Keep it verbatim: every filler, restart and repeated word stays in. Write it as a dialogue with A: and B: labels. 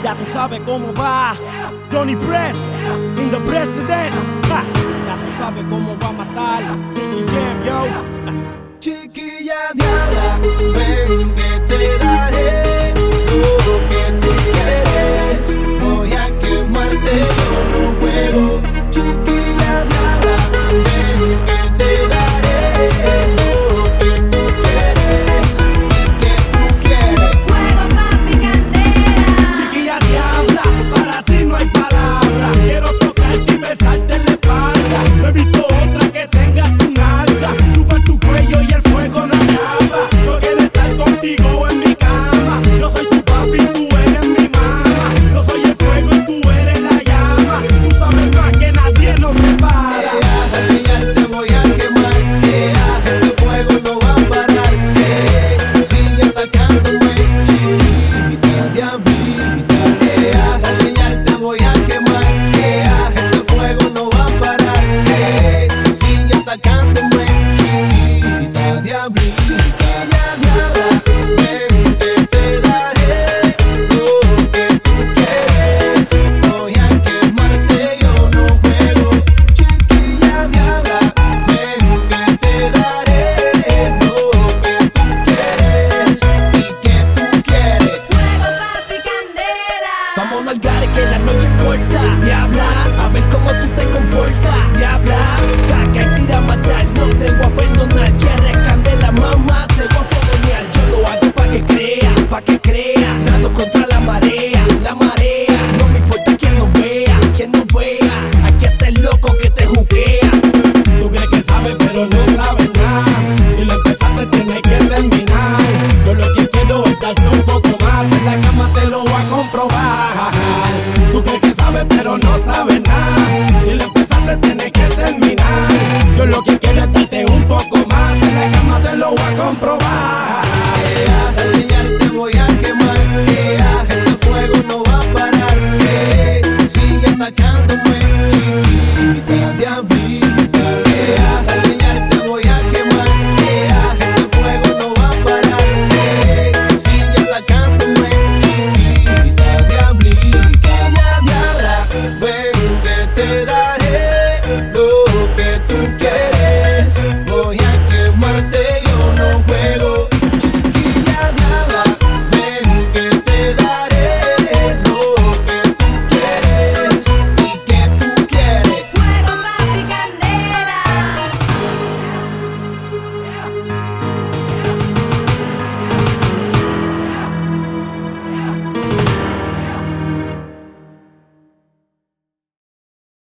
A: Ya tú sabes cómo va. Donny Press, in the president. Ja. Ya tú sabes cómo va a matar. Nicky Jam, yo.
B: Chiquilla diabla, ven que te daré todo lo que tú quieres. Voy a quemarte, yo no juego. Chiquilla diabla, ven que te daré todo lo que tú quieres y que tú quieres.
C: Fuego, papi, candela.
A: Chiquilla diabla, para ti no hay palabra. Quiero tocarte y besarte en la espalda. No he visto otra que tenga tu nalga. Chupa tu cuello y el fuego no acaba. Yo quiero estar contigo en mi cama. Yo soy tu papi y tú eres mi mamá. Yo soy el fuego y tú eres la llama. Tú sabes más que nadie nos separa.
B: Eh, te voy a quemar, eh, este fuego no va a parar, eh, sigue atacándome, chiquita diablita, eh, ya te voy a quemar, eh, este fuego no va a parar, eh, sigue atacándome, chiquita diablita. Ven que te daré lo que tú quieres, voy a quemarte, yo no juego. Chiquilla diabla, ven que te daré lo que tú quieres y que tú quieres.
C: Fuego, papi, candela.
A: Vamos al gare que la noche es corta. Diabla, a ver cómo tú te comportas. Diabla, saca y tira a matar. No te voy a perdonar. Quieres candela, mamá, te voy a fogonear. Yo lo hago pa' que crea, pa' que crea. Nado contra la marea, la marea. No me importa quién nos vea, quién nos vea. Aquí está el loco que te juquea. Tú crees que sabes, pero no sabes nada. Si lo empezaste, tienes que terminar. Yo lo que quiero es darte un poco más. En la cama te lo voy a comprobar.